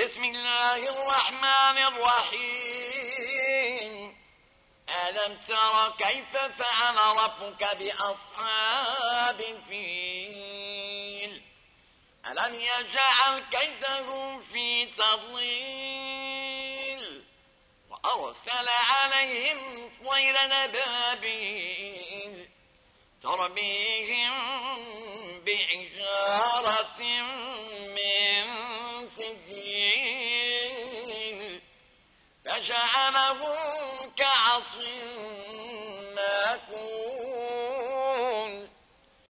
بسم الله الرحمن الرحيم. ألم تر كيف فعل ربك بأصحاب الفيل؟ ألم يجعل كيدهم في تضليل وأرسل عليهم طير نبابيل ترميهم بحجارة من سجيل فجعلهم كعصف